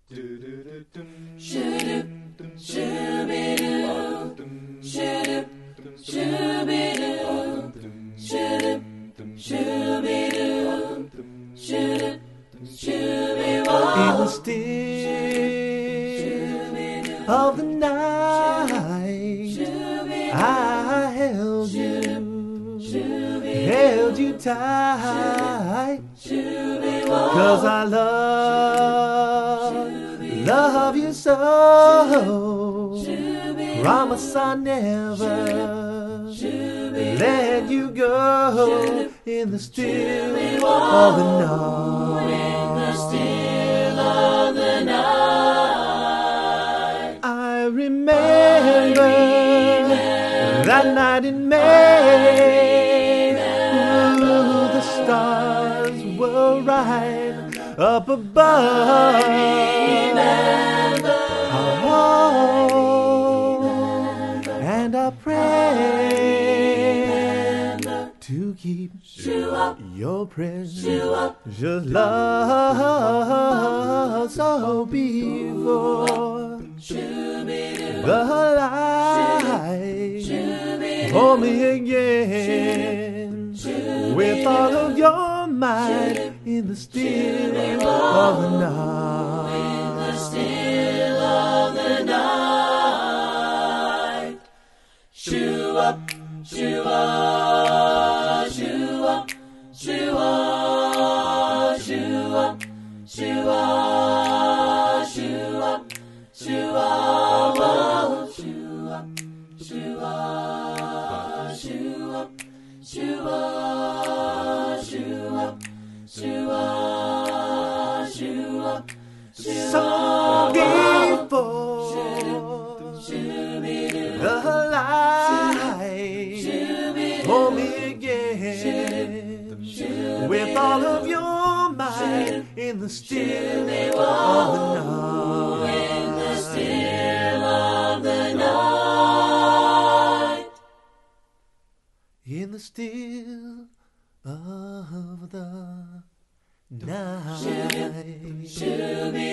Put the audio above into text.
In the still of the night, I held you tight, 'cause I love you so. Promise I never let you go. In the still of the night, in the still of the night, I remember that night in May. Ooh, the stars were right up above. And I pray to keep your precious love so before the light hold me again with all of your might in the still of the night. in the still of the night. Shoo up, shoo up, shoo up, shoo up, shoo up, shoo up, shoo up, shoo up, shoo up, shoo up, shoo up, shoo up, shoo up, shoo up, shoo up. So before the light hold me again with all of your might in the still of the night. In the still of the night. In the still of the night.